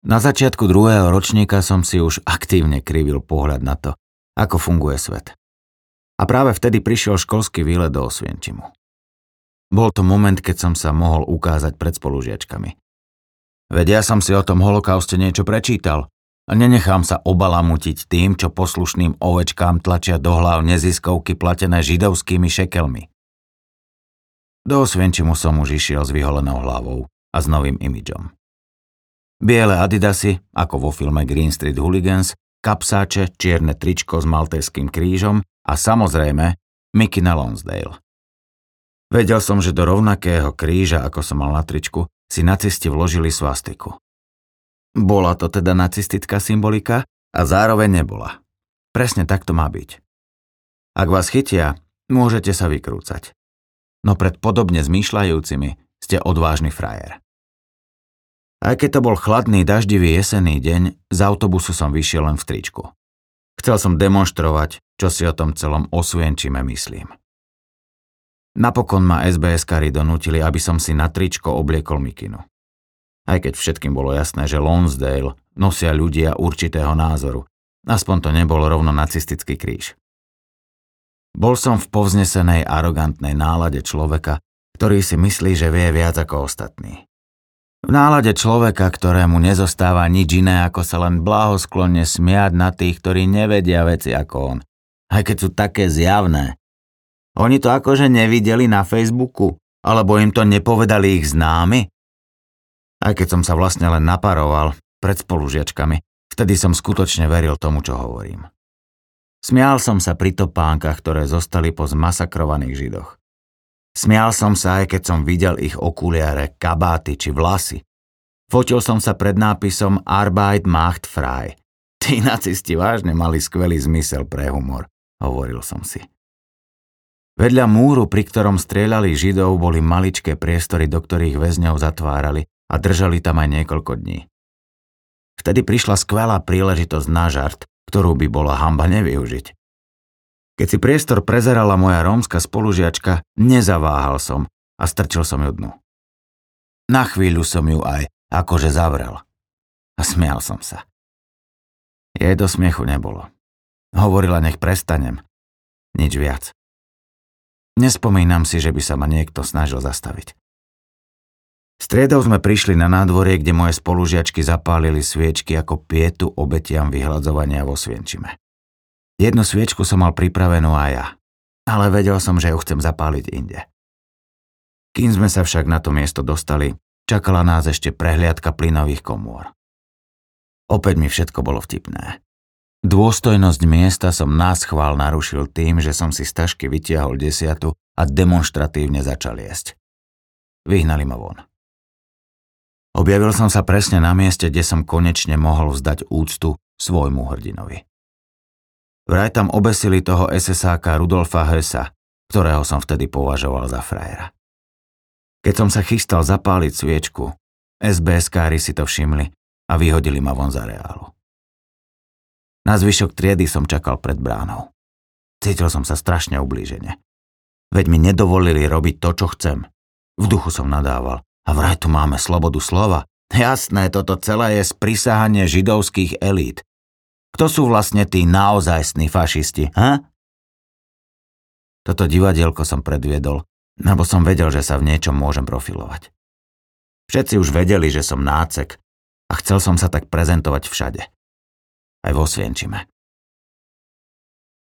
Na začiatku 2. ročníka som si už aktívne krivil pohľad na to, ako funguje svet. A práve vtedy prišiel školský výlet do Osvientimu. Bol to moment, keď som sa mohol ukázať pred spolužiačkami. Veď ja som si o tom holokauste niečo prečítal a nenechám sa obalamutiť tým, čo poslušným ovečkám tlačia do hlav neziskovky platené židovskými šekelmi. Do Osvientimu som už išiel s vyholenou hlavou a s novým imidžom. Biele adidasy, ako vo filme Green Street Hooligans, kapsáče, čierne tričko s maltéským krížom a samozrejme Mickey na Lonsdale. Vedel som, že do rovnakého kríža, ako som mal na tričku, si nacisti vložili svastiku. Bola to teda nacistická symbolika a zároveň nebola. Presne tak to má byť. Ak vás chytia, môžete sa vykrúcať. No pred podobne zmýšľajúcimi ste odvážny frajer. Aj keď to bol chladný, daždivý jesenný deň, z autobusu som vyšiel len v tričku. Chcel som demonštrovať, čo si o tom celom Osvientime myslím. Napokon ma SBS-kari donútili, aby som si na tričko obliekol mikinu. Aj keď všetkým bolo jasné, že Lonsdale nosia ľudia určitého názoru, aspoň to nebol rovno nacistický kríž. Bol som v povznesenej, arogantnej nálade človeka, ktorý si myslí, že vie viac ako ostatní. V nálade človeka, ktorému nezostáva nič iné, ako sa len blahosklonne smiať na tých, ktorí nevedia veci ako on, aj keď sú také zjavné. Oni to akože nevideli na Facebooku, alebo im to nepovedali ich známi? Aj keď som sa vlastne len naparoval pred spolužiačkami, vtedy som skutočne veril tomu, čo hovorím. Smial som sa pri topánkach, ktoré zostali po zmasakrovaných Židoch. Smial som sa, aj keď som videl ich okuliare, kabáty či vlasy. Fotil som sa pred nápisom Arbeit macht frei. Tí nacisti vážne mali skvelý zmysel pre humor, hovoril som si. Vedľa múru, pri ktorom strieľali Židov, boli maličké priestory, do ktorých väzňov zatvárali a držali tam aj niekoľko dní. Vtedy prišla skvelá príležitosť na žart, ktorú by bola hanba nevyužiť. Keď si priestor prezerala moja rómska spolužiačka, nezaváhal som a strčil som ju dnu. Na chvíľu som ju aj akože zavrel. A smial som sa. Jej do smiechu nebolo. Hovorila, nech prestanem. Nič viac. Nespomínam si, že by sa ma niekto snažil zastaviť. Striedou sme prišli na nádvorie, kde moje spolužiačky zapálili sviečky ako pietu obetiam vyhľadzovania vo Osvientime. Jednu sviečku som mal pripravenú aj ja, ale vedel som, že ju chcem zapáliť inde. Kým sme sa však na to miesto dostali, čakala nás ešte prehliadka plynových komôr. Opäť mi všetko bolo vtipné. Dôstojnosť miesta som naschvál narušil tým, že som si z tašky vytiahol 10 a demonštratívne začal jesť. Vyhnali ma von. Objavil som sa presne na mieste, kde som konečne mohol vzdať úctu svojmu hrdinovi. Vraj tam obesili toho SS-áka Rudolfa Hössa, ktorého som vtedy považoval za frajera. Keď som sa chystal zapáliť sviečku, SBS-kári si to všimli a vyhodili ma von z areálu. Na zvyšok triedy som čakal pred bránou. Cítil som sa strašne ublížene. Veď mi nedovolili robiť to, čo chcem. V duchu som nadával. A vraj tu máme slobodu slova. Jasné, toto celé je sprisahanie židovských elít. Kto sú vlastne tí naozajstní fašisti, ha? Toto divadielko som predviedol, lebo som vedel, že sa v niečom môžem profilovať. Všetci už vedeli, že som nácek a chcel som sa tak prezentovať všade. Aj vo Osvientime.